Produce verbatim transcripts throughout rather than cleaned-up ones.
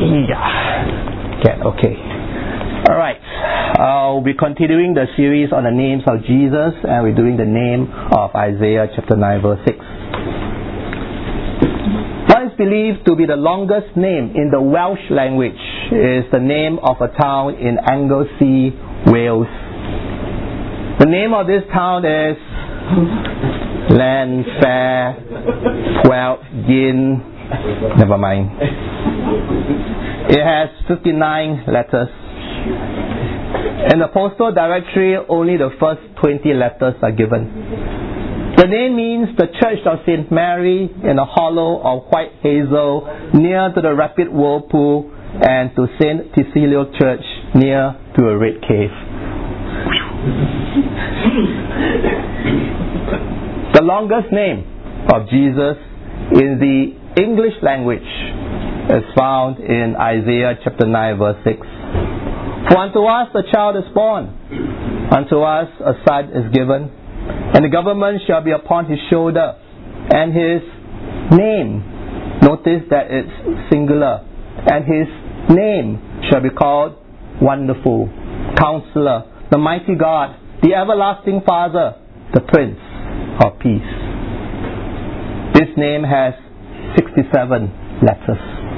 Yeah. Get okay. All right. Uh, we'll be continuing the series on the names of Jesus, and we're doing the name of Isaiah chapter nine, verse six. What is believed to be the longest name in the Welsh language is the name of a town in Anglesey, Wales. The name of this town is Llanfair Yin. Never mind. It has fifty-nine letters. In the postal directory, only the first twenty letters are given. The name means the Church of Saint Mary in a hollow of white hazel near to the rapid whirlpool, and to Saint Cecilia Church near to a red cave. The longest name of Jesus in the English language is found in Isaiah chapter nine, verse six. For unto us a child is born, unto us a son is given, and the government shall be upon his shoulder, and his name, notice that it's singular, and his name shall be called Wonderful, Counselor, the Mighty God, the Everlasting Father, the Prince of Peace. This name has sixty-seven letters.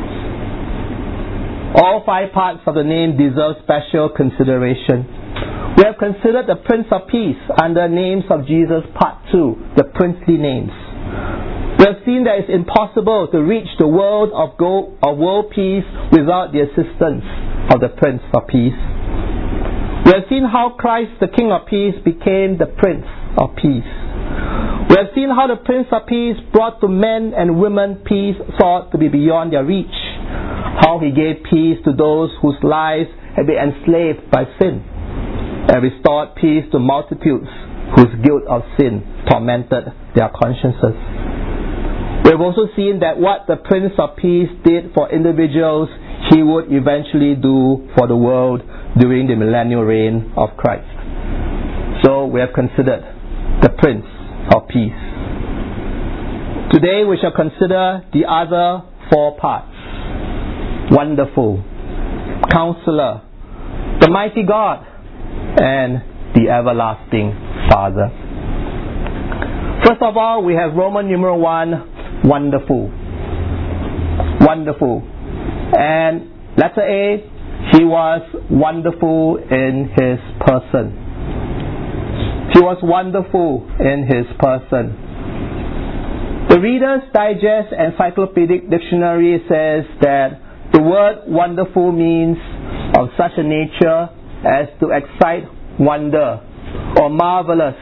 All five parts of the name deserve special consideration. We have considered the Prince of Peace under names of Jesus, part two, the princely names. We have seen that it's impossible to reach the world of, go, of world peace without the assistance of the Prince of Peace. We have seen how Christ, the King of Peace, became the Prince of Peace. We have seen how the Prince of Peace brought to men and women peace thought to be beyond their reach. How he gave peace to those whose lives had been enslaved by sin, and restored peace to multitudes whose guilt of sin tormented their consciences. We have also seen that what the Prince of Peace did for individuals, he would eventually do for the world during the millennial reign of Christ. So we have considered the Prince of Peace. Today we shall consider the other four parts. Wonderful, Counselor, the Mighty God, and the Everlasting Father. First of all, we have Roman numeral one, Wonderful. Wonderful. And letter A, he was wonderful in his person. He was wonderful in his person. The Reader's Digest Encyclopedic Dictionary says that the word wonderful means of such a nature as to excite wonder or marvelous.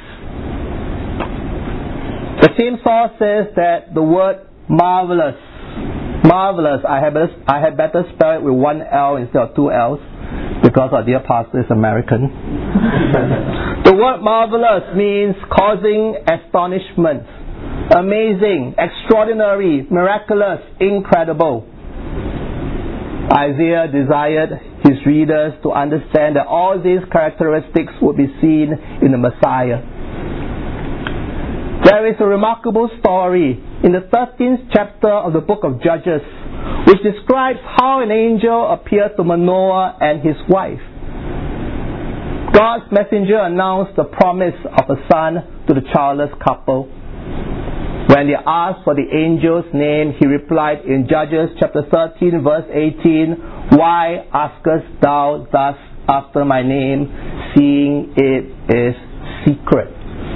The same source says that the word marvelous, marvelous, I had better, I had better spell it with one L instead of two L's because our dear pastor is American. The word marvelous means causing astonishment, amazing, extraordinary, miraculous, incredible. Isaiah desired his readers to understand that all these characteristics would be seen in the Messiah. There is a remarkable story in the thirteenth chapter of the book of Judges, which describes how an angel appeared to Manoah and his wife. God's messenger announced the promise of a son to the childless couple. When they asked for the angel's name, he replied in Judges chapter thirteen, verse eighteen, "Why askest thou thus after my name, seeing it is secret?"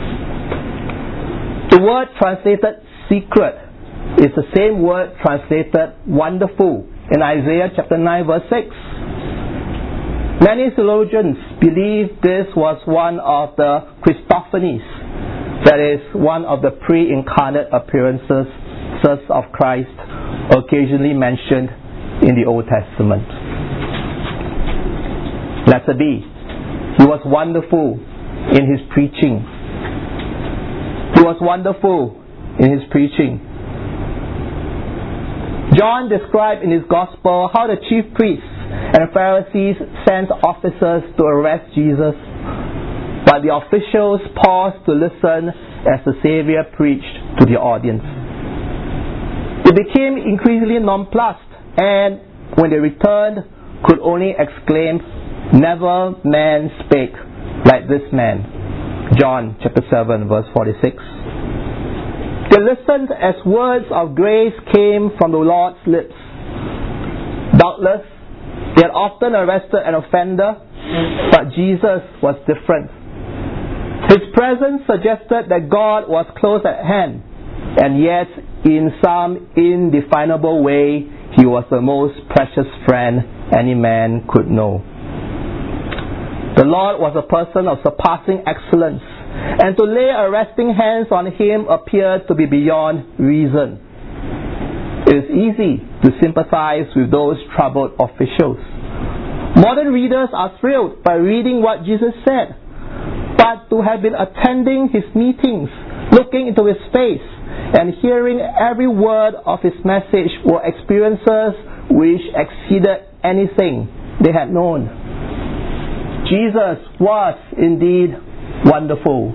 The word translated secret is the same word translated wonderful in Isaiah chapter nine, verse six. Many theologians believe this was one of the Christophanies, that is, one of the pre-incarnate appearances of Christ occasionally mentioned in the Old Testament. Letter B. He was wonderful in his preaching. He was wonderful in his preaching. John described in his Gospel how the chief priests and Pharisees sent officers to arrest Jesus, but the officials paused to listen as the Savior preached to the audience. They became increasingly nonplussed and when they returned, could only exclaim, "Never man spake like this man." John chapter seven verse forty-six. They listened as words of grace came from the Lord's lips. Doubtless, they had often arrested an offender, but Jesus was different. His presence suggested that God was close at hand, and yet in some indefinable way, He was the most precious friend any man could know. The Lord was a person of surpassing excellence, and to lay arresting hands on Him appeared to be beyond reason. It is easy to sympathize with those troubled officials. Modern readers are thrilled by reading what Jesus said, but to have been attending His meetings, looking into His face, and hearing every word of His message were experiences which exceeded anything they had known. Jesus was indeed wonderful.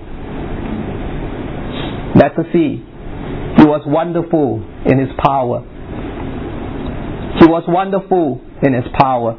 Let us see. He was wonderful in His power. He was wonderful in His power.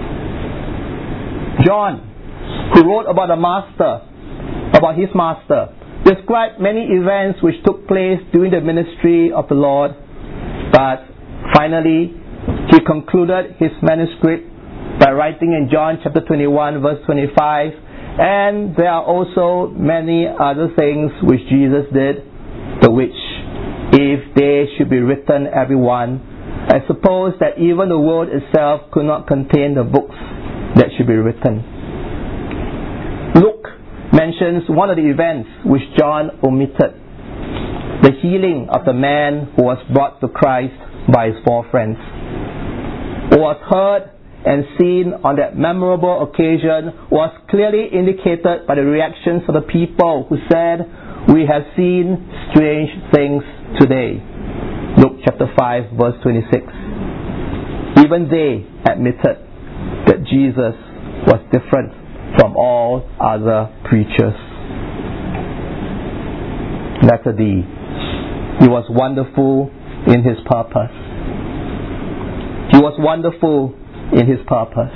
John, who wrote about the Master, about his Master, described many events which took place during the ministry of the Lord, but finally he concluded his manuscript by writing in John chapter twenty-one verse twenty-five, and there are also many other things which Jesus did, the which, if they should be written every one, I suppose that even the world itself could not contain the books that should be written. Luke mentions one of the events which John omitted: the healing of the man who was brought to Christ by his four friends. What was heard and seen on that memorable occasion was clearly indicated by the reactions of the people who said, "We have seen strange things today." Luke chapter five verse twenty-six. Even they admitted that Jesus was different from all other preachers. Letter D. He was wonderful in His purpose. He was wonderful in His purpose.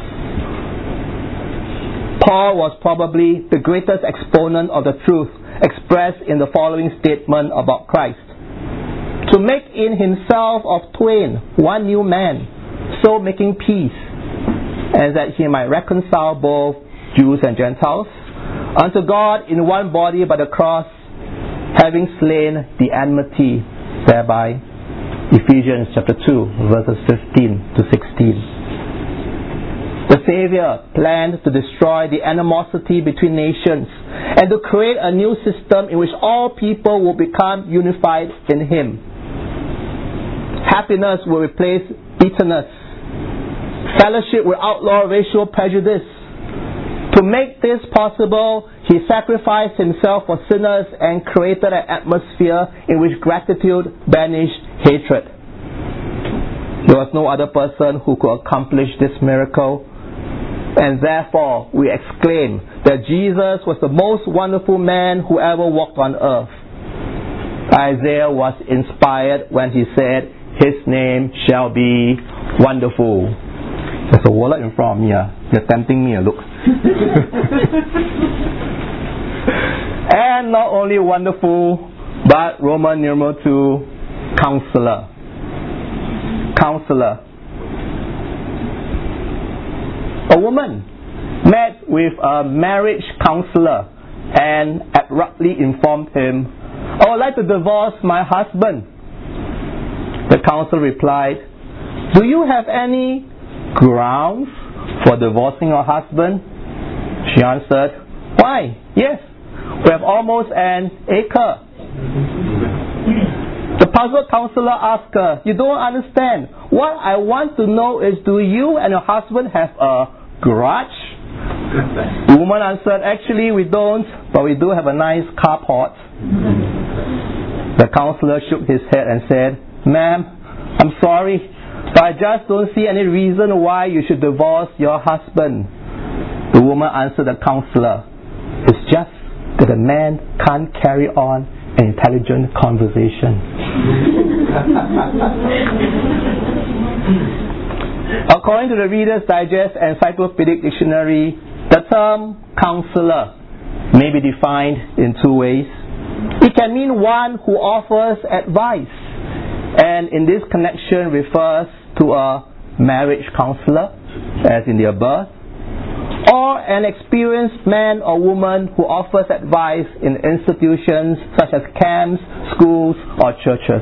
Paul was probably the greatest exponent of the truth expressed in the following statement about Christ: "To make in Himself of twain one new man, so making peace, and that He might reconcile both Jews and Gentiles unto God in one body by the cross, having slain the enmity thereby." Ephesians chapter two verses fifteen to sixteen. The Savior planned to destroy the animosity between nations and to create a new system in which all people will become unified in Him. Happiness will replace bitterness. Fellowship will outlaw racial prejudice. To make this possible, He sacrificed Himself for sinners and created an atmosphere in which gratitude banished hatred. There was no other person who could accomplish this miracle, and therefore we exclaim that Jesus was the most wonderful man who ever walked on earth. Isaiah was inspired when he said, "His name shall be Wonderful." There's a wallet in front of me. Uh. You're tempting me, uh, look. And not only wonderful, but Roman numeral two, Counselor. Counselor. A woman met with a marriage counselor and abruptly informed him, "I would like to divorce my husband." The counselor replied, "Do you have any grounds for divorcing your husband?" She answered, "Why, yes, we have almost an acre." The puzzled counselor asked her, "You don't understand. What I want to know is, do you and your husband have a garage?" The woman answered, "Actually, we don't, but we do have a nice carport." The counselor shook his head and said, "Ma'am, I'm sorry, but I just don't see any reason why you should divorce your husband." The woman answered the counselor, "It's just that a man can't carry on an intelligent conversation." According to the Reader's Digest Encyclopedic Dictionary, the term counselor may be defined in two ways. It can mean one who offers advice, and in this connection refers to a marriage counselor, as in the above, or an experienced man or woman who offers advice in institutions such as camps, schools, or churches.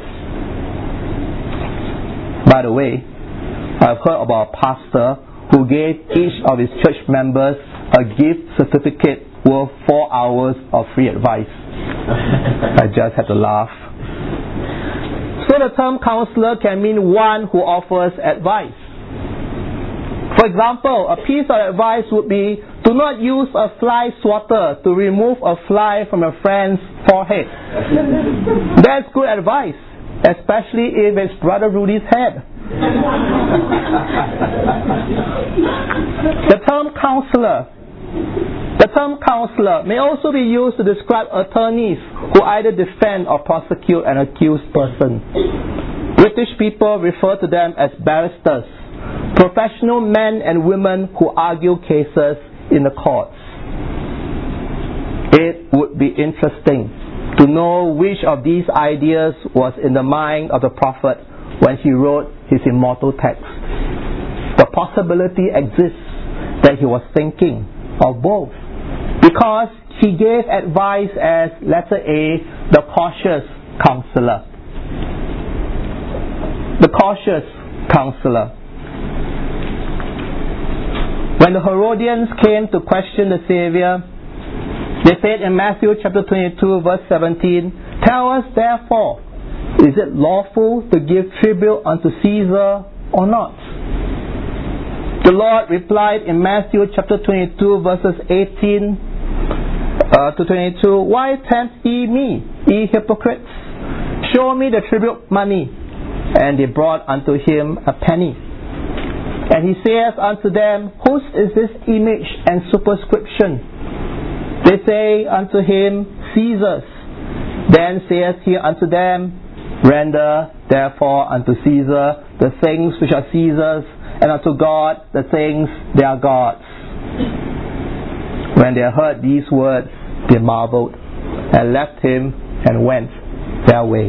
By the way, I've heard about a pastor who gave each of his church members a gift certificate worth four hours of free advice. I just had to laugh. So the term counselor can mean one who offers advice. For example, a piece of advice would be, do not use a fly swatter to remove a fly from a friend's forehead. That's good advice, especially if it's Brother Rudy's head. The term counselor The term counselor may also be used to describe attorneys who either defend or prosecute an accused person. British people refer to them as barristers, professional men and women who argue cases in the courts. It would be interesting to know which of these ideas was in the mind of the prophet when he wrote his immortal text. The possibility exists that he was thinking of both, because he gave advice as letter A, the cautious counselor. The cautious counselor. When the Herodians came to question the Savior, they said in Matthew chapter twenty-two verse seventeen, tell us therefore, is it lawful to give tribute unto Caesar or not? The Lord replied in Matthew chapter twenty-two verses eighteen uh, to twenty-two, why tempt ye me, ye hypocrites? Show me the tribute money. And they brought unto him a penny. And he saith unto them, whose is this image and superscription? They say unto him, Caesar's. Then saith he unto them, render therefore unto Caesar the things which are Caesar's, and unto God the things that are God's. When they heard these words, they marveled, and left him and went their way.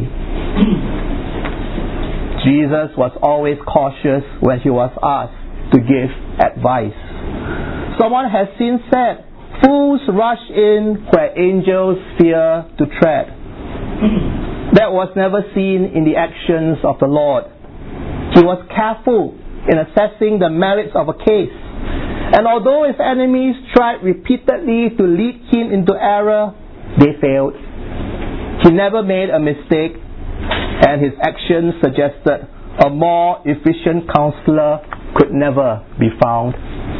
Jesus was always cautious when he was asked to give advice. Someone has since said, fools rush in where angels fear to tread. That was never seen in the actions of the Lord. He was careful in assessing the merits of a case. And although his enemies tried repeatedly to lead him into error, they failed. He never made a mistake, and his actions suggested a more efficient counselor could never be found.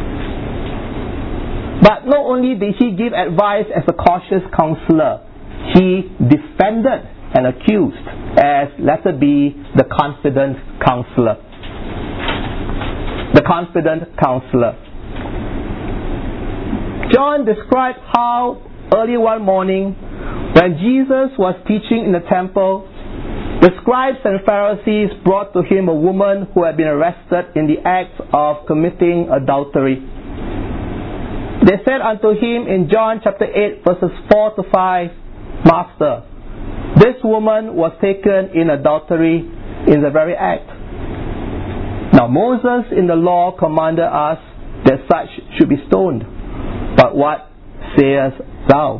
But not only did he give advice as a cautious counselor, he defended and accused as, letter B, the confident counselor. The confident counselor. John described how early one morning, when Jesus was teaching in the temple, the scribes and Pharisees brought to him a woman who had been arrested in the act of committing adultery. They said unto him in John chapter eight verses four to five, Master, this woman was taken in adultery in the very act. Now Moses in the law commanded us that such should be stoned. But what sayest thou?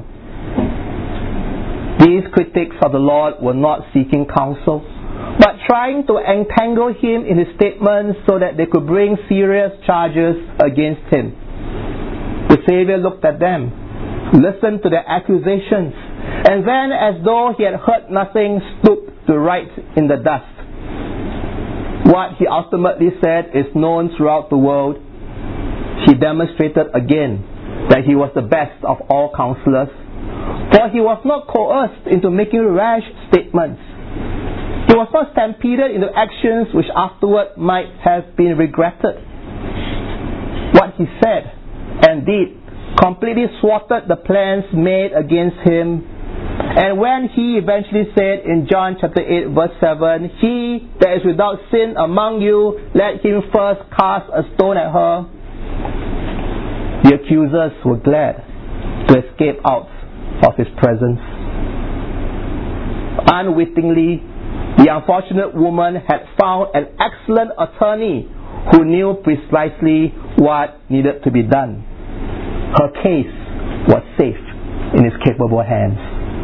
These critics of the Lord were not seeking counsel, but trying to entangle him in his statements so that they could bring serious charges against him. The Savior looked at them, listened to their accusations, and then, as though he had heard nothing, stooped to write in the dust. What he ultimately said is known throughout the world. He demonstrated again that he was the best of all counselors, for he was not coerced into making rash statements. He was not stampeded into actions which afterward might have been regretted. What he said and did completely thwarted the plans made against him And when he eventually said in John chapter eight verse seven, he that is without sin among you, let him first cast a stone at her, the accusers were glad to escape out of his presence. Unwittingly, the unfortunate woman had found an excellent attorney who knew precisely what needed to be done. Her case was safe in his capable hands.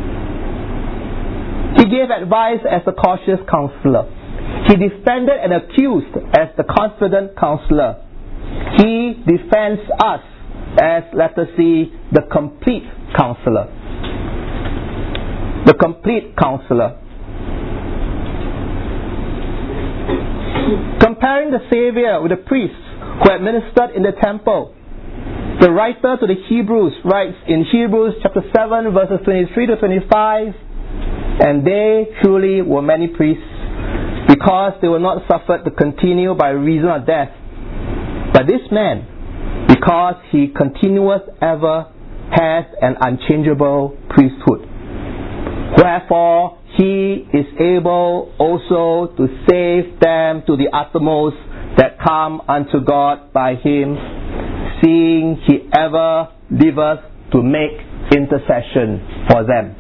He gave advice as a cautious counselor. He defended and accused as the confident counselor. He defends us as, let us see, the complete counselor. The complete counselor. Comparing the Savior with the priests who administered in the temple, the writer to the Hebrews writes in Hebrews chapter seven verses twenty-three to twenty-five, and they truly were many priests, because they were not suffered to continue by reason of death. But this man, because he continueth ever, has an unchangeable priesthood. Wherefore he is able also to save them to the uttermost that come unto God by him, seeing he ever liveth to make intercession for them.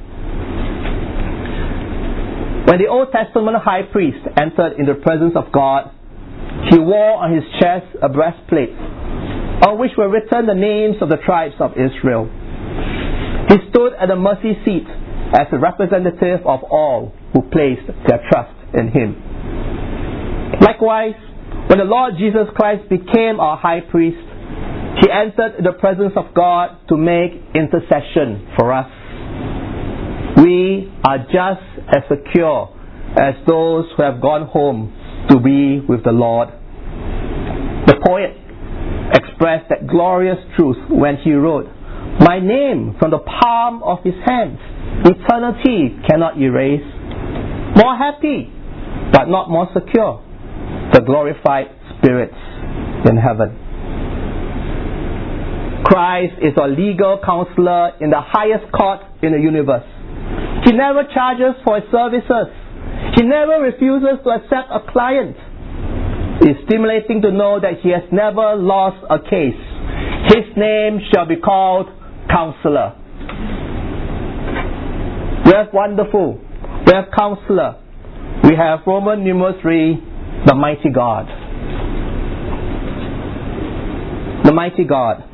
When the Old Testament high priest entered in the presence of God, he wore on his chest a breastplate, on which were written the names of the tribes of Israel. He stood at the mercy seat as a representative of all who placed their trust in him. Likewise, when the Lord Jesus Christ became our high priest, he entered the presence of God to make intercession for us. We are just as secure as those who have gone home to be with the Lord. The poet expressed that glorious truth when he wrote, "My name from the palm of his hands, eternity cannot erase. More happy, but not more secure, the glorified spirits in heaven." Christ is our legal counselor in the highest court in the universe. He never charges for his services. He never refuses to accept a client. It is stimulating to know that he has never lost a case. His name shall be called Counselor. We have Wonderful. We have Counselor. We have Roman numeral three, the Mighty God. The Mighty God.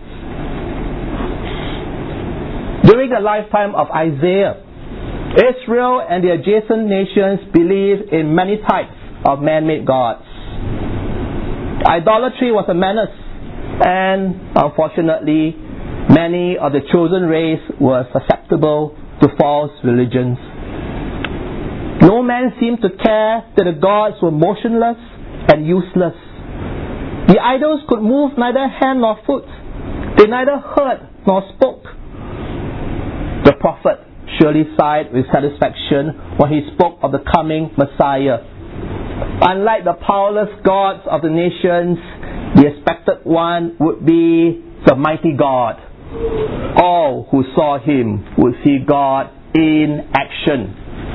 During the lifetime of Isaiah, Israel and the adjacent nations believed in many types of man-made gods. Idolatry was a menace, and unfortunately, many of the chosen race were susceptible to false religions. No man seemed to care that the gods were motionless and useless. The idols could move neither hand nor foot. They neither heard nor spoke. The prophet surely sighed with satisfaction when he spoke of the coming Messiah. Unlike the powerless gods of the nations, the expected one would be the mighty God. All who saw him would see God in action.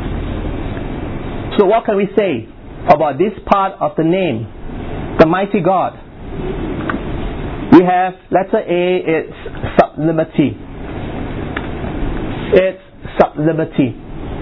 So what can we say about this part of the name, the mighty God? We have letter A, it's sublimity. It's sublimity.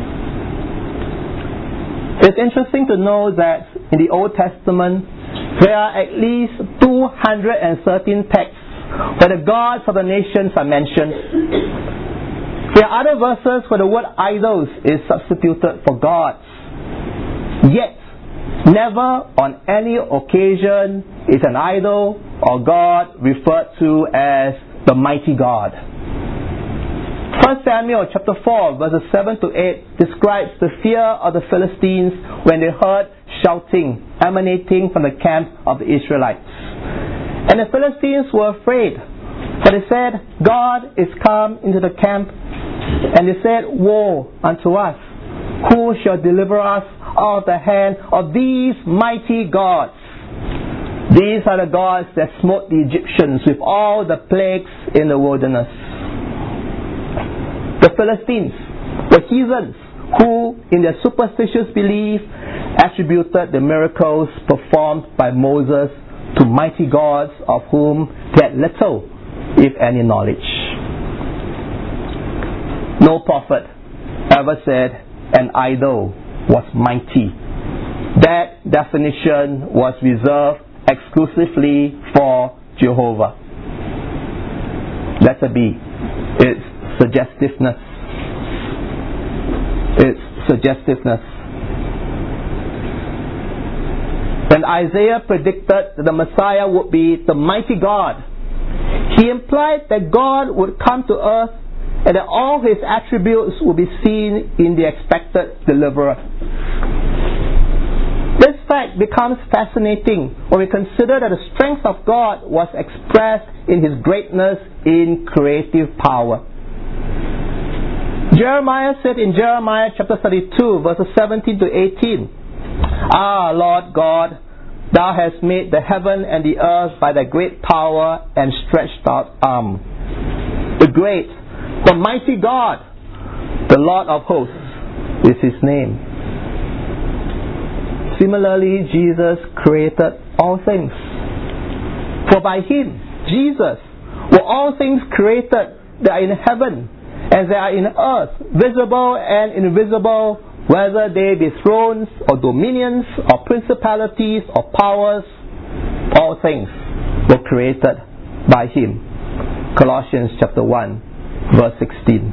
It's interesting to know that in the Old Testament there are at least two hundred thirteen texts where the gods of the nations are mentioned. There are other verses where the word idols is substituted for gods. Yet, never on any occasion is an idol or god referred to as the mighty God. First Samuel chapter four verses seven to eight describes the fear of the Philistines when they heard shouting emanating from the camp of the Israelites. And the Philistines were afraid, for they said, "God is come into the camp." And they said, "Woe unto us! Who shall deliver us out of the hand of these mighty gods?" These are the gods that smote the Egyptians with all the plagues in the wilderness. The Philistines were heathens who, in their superstitious belief, attributed the miracles performed by Moses to mighty gods of whom they had little, if any, knowledge. No prophet ever said an idol was mighty. That definition was reserved exclusively for Jehovah. Letter B. It's suggestiveness. It's suggestiveness. When Isaiah predicted that the Messiah would be the mighty God, he implied that God would come to earth and that all his attributes would be seen in the expected deliverer. This fact becomes fascinating when we consider that the strength of God was expressed in his greatness in creative power. Jeremiah said in Jeremiah chapter thirty-two, verses seventeen to eighteen, "Ah, Lord God, thou hast made the heaven and the earth by thy great power and stretched out arm. The great, the mighty God, the Lord of hosts, is his name." Similarly, Jesus created all things. For by him, Jesus, were all things created that are in heaven and that are in earth, visible and invisible, whether they be thrones or dominions or principalities or powers, all things were created by him. Colossians chapter one, verse sixteen.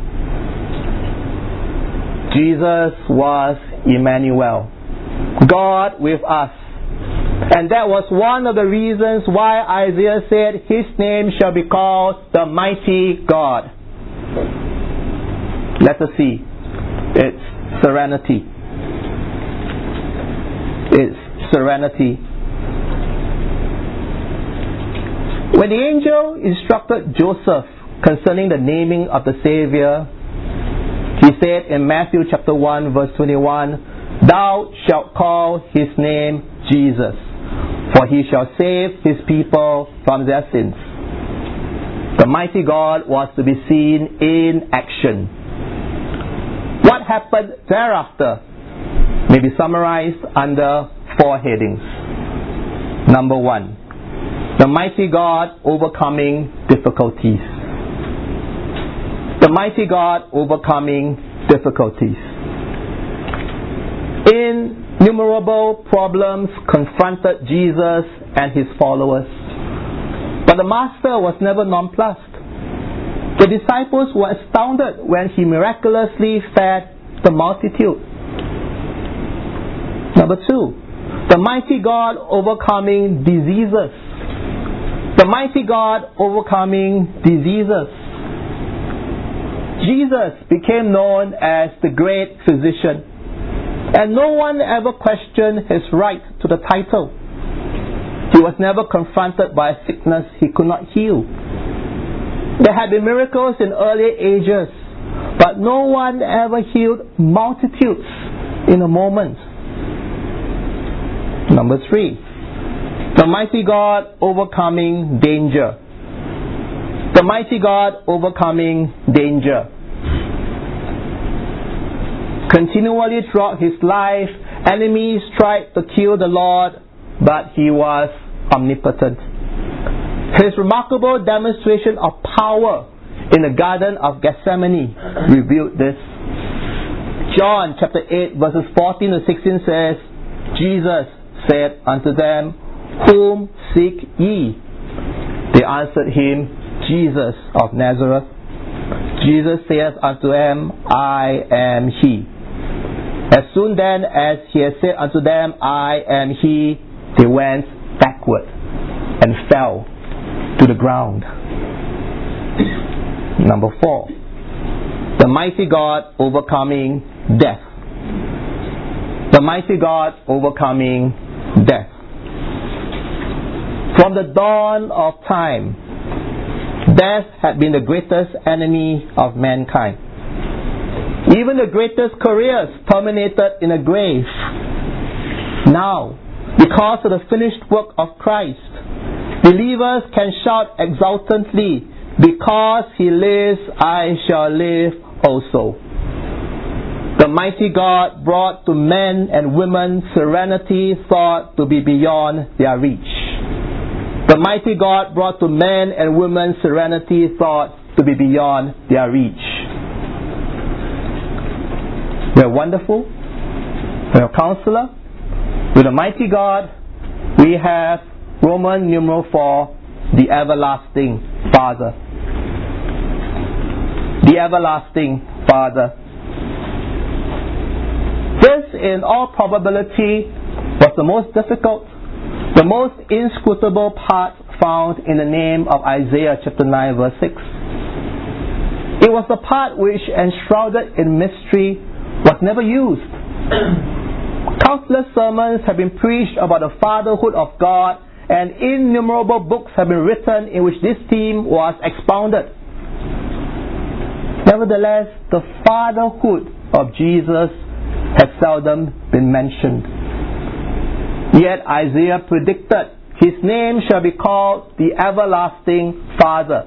Jesus was Emmanuel, God with us. And that was one of the reasons why Isaiah said his name shall be called the Mighty God. Let us see. It's serenity. It's serenity. When the angel instructed Joseph concerning the naming of the Savior, he said in Matthew chapter one, verse twenty-one, "Thou shalt call his name Jesus, for he shall save his people from their sins." The mighty God was to be seen in action. What happened thereafter may be summarized under four headings. Number one, the mighty God overcoming difficulties. The mighty God overcoming difficulties. Innumerable problems confronted Jesus and his followers, but the Master was never nonplussed. The disciples were astounded when he miraculously fed the multitude. Number two, the mighty God overcoming diseases. The mighty God overcoming diseases. Jesus became known as the great physician, and no one ever questioned his right to the title. He was never confronted by a sickness he could not heal. There had been miracles in earlier ages, but no one ever healed multitudes in a moment. Number three, the mighty God overcoming danger. The mighty God overcoming danger. Continually throughout his life, enemies tried to kill the Lord, but he was omnipotent. His remarkable demonstration of power in the Garden of Gethsemane revealed this. John chapter eight, verses fourteen to sixteen says, "Jesus said unto them, Whom seek ye? They answered him, Jesus of Nazareth. Jesus saith unto them, I am he. As soon then as he had said unto them, I am he, they went backward and fell to the ground." Number four, the mighty God overcoming death. The mighty God overcoming death. From the dawn of time, death had been the greatest enemy of mankind. Even the greatest careers terminated in a grave. Now, because of the finished work of Christ, believers can shout exultantly, "Because he lives, I shall live also." mighty God brought to men and women serenity thought to be beyond their reach. The mighty God brought to men and women serenity thought to be beyond their reach. We're wonderful. We're a counselor. With the mighty God, we have Roman numeral four, the everlasting Father. The everlasting Father. This, in all probability, was the most difficult, the most inscrutable part found in the name of Isaiah chapter nine verse six. It was the part which, enshrouded in mystery, was never used. Countless sermons have been preached about the fatherhood of God, and innumerable books have been written in which this theme was expounded. Nevertheless, the fatherhood of Jesus has seldom been mentioned. Yet Isaiah predicted, his name shall be called the Everlasting Father.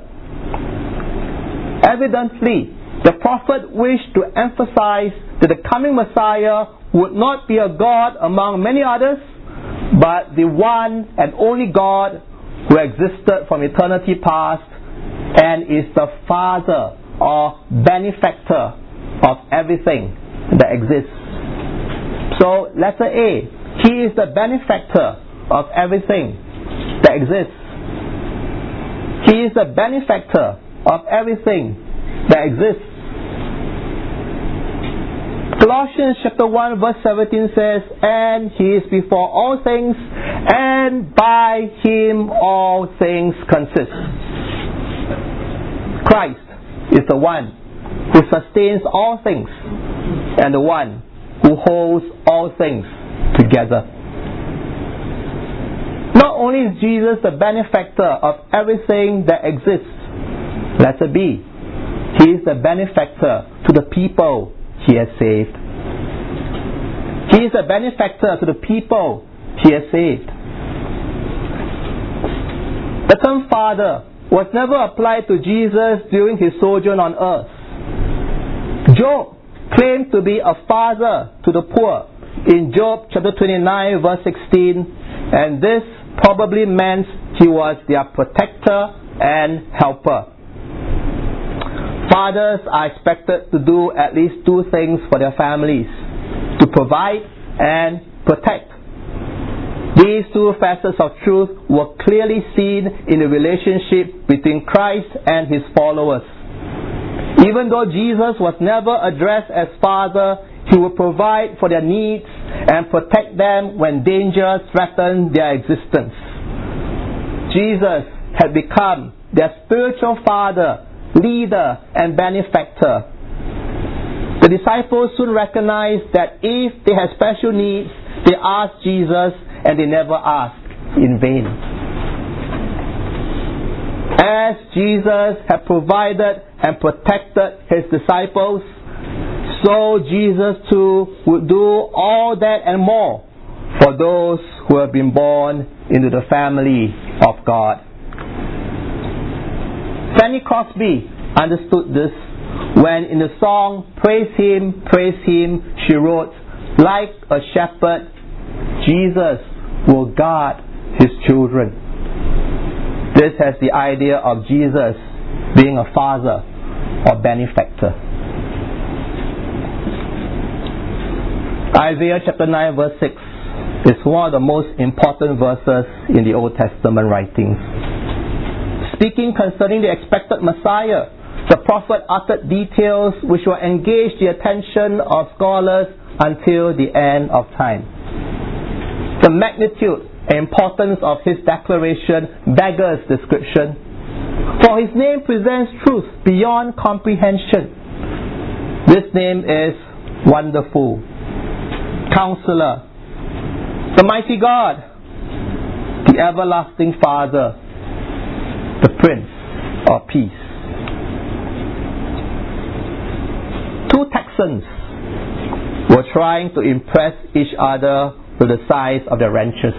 Evidently, the prophet wished to emphasize that the coming Messiah would not be a God among many others, but the one and only God who existed from eternity past and is the Father or benefactor of everything that exists. So, letter A, he is the benefactor of everything that exists. He is the benefactor of everything that exists. Colossians chapter one verse seventeen says, and he is before all things, and by him all things consist. Christ is the one who sustains all things, and the one who holds all things together. Not only is Jesus the benefactor of everything that exists, letter B, he is the benefactor to the people he has saved. He is the benefactor to the people he has saved. The term Father was never applied to Jesus during his sojourn on earth. Job claimed to be a father to the poor in Job chapter twenty-nine verse sixteen, and this probably meant he was their protector and helper. Fathers are expected to do at least two things for their families: to provide and protect. These two facets of truth were clearly seen in the relationship between Christ and his followers. Even though Jesus was never addressed as Father, he would provide for their needs and protect them when danger threatened their existence. Jesus had become their spiritual father, leader, and benefactor. The disciples soon recognized that if they had special needs, they asked Jesus, and they never asked in vain. As Jesus had provided and protected his disciples, so Jesus too would do all that and more for those who have been born into the family of God. Fanny Crosby understood this when in the song Praise Him, Praise Him, she wrote, like a shepherd, Jesus will guard his children. This has the idea of Jesus being a father or benefactor. Isaiah chapter nine verse six is one of the most important verses in the Old Testament writings. Speaking concerning the expected Messiah, the prophet uttered details which will engage the attention of scholars until the end of time. The magnitude and importance of his declaration beggars description, for his name presents truth beyond comprehension. This name is Wonderful, Counselor, the Mighty God, the Everlasting Father, the Prince of Peace. Two Texans were trying to impress each other with the size of their ranches.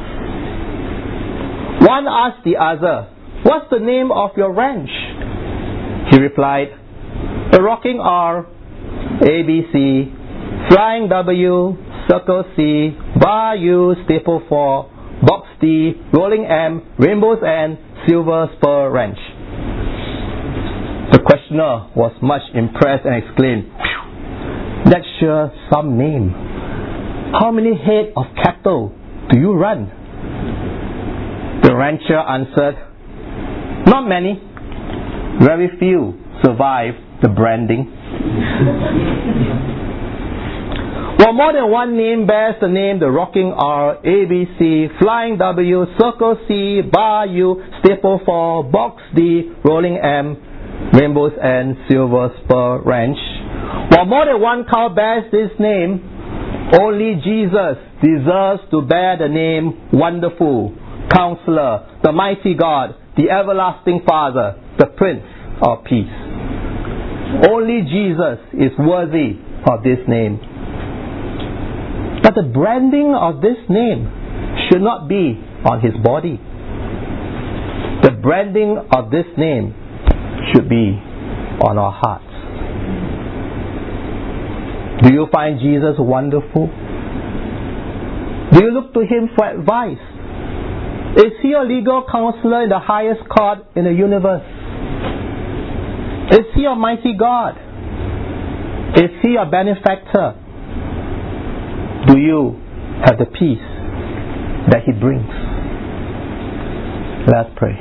One asked the other, "What's the name of your ranch?" He replied, "The Rocking R, A B C, Flying W, Circle C, Bar U, Staple four, Box D, Rolling M, Rainbow's End, Silver Spur Ranch. The questioner was much impressed and exclaimed, "That's sure some name. How many head of cattle do you run?" The rancher answered, "Not many. Very few survive the branding." While more than one name bears the name the Rocking R, A B C, Flying W, Circle C, Bar U, Staple four, Box D, Rolling M, Rainbow's End, Silver Spur Ranch. While more than one cow bears this name, only Jesus deserves to bear the name Wonderful, Counselor, the Mighty God, the Everlasting Father, the Prince of Peace. Only Jesus is worthy of this name. But the branding of this name should not be on his body. The branding of this name should be on our hearts. Do you find Jesus wonderful? Do you look to him for advice? Is he your legal counselor in the highest court in the universe? Is he your mighty God? Is he your benefactor? Do you have the peace that he brings? Let's pray.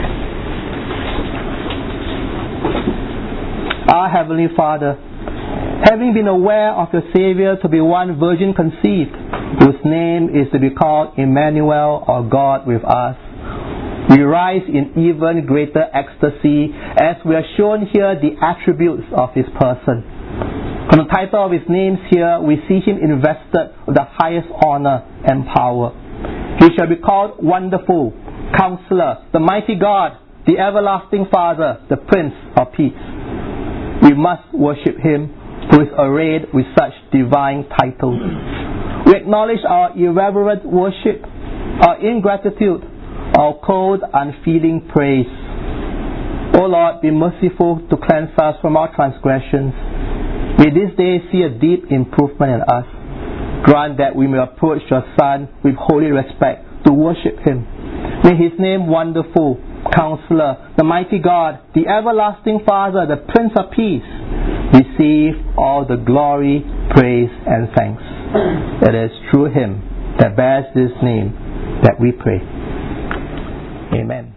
Our Heavenly Father, having been aware of your Savior to be one virgin conceived, whose name is to be called Emmanuel, or God with us, we rise in even greater ecstasy as we are shown here the attributes of his person. From the title of his names here, we see him invested with the highest honor and power. He shall be called Wonderful, Counselor, the Mighty God, the Everlasting Father, the Prince of Peace. We must worship him who is arrayed with such divine titles. We acknowledge our irreverent worship, our ingratitude, our cold, unfeeling praise. O Lord, be merciful to cleanse us from our transgressions. May this day see a deep improvement in us. Grant that we may approach your Son with holy respect to worship him. May his name, Wonderful, Counselor, the Mighty God, the Everlasting Father, the Prince of Peace, receive all the glory, praise, and thanks. It is through him that bears this name that we pray. Amen.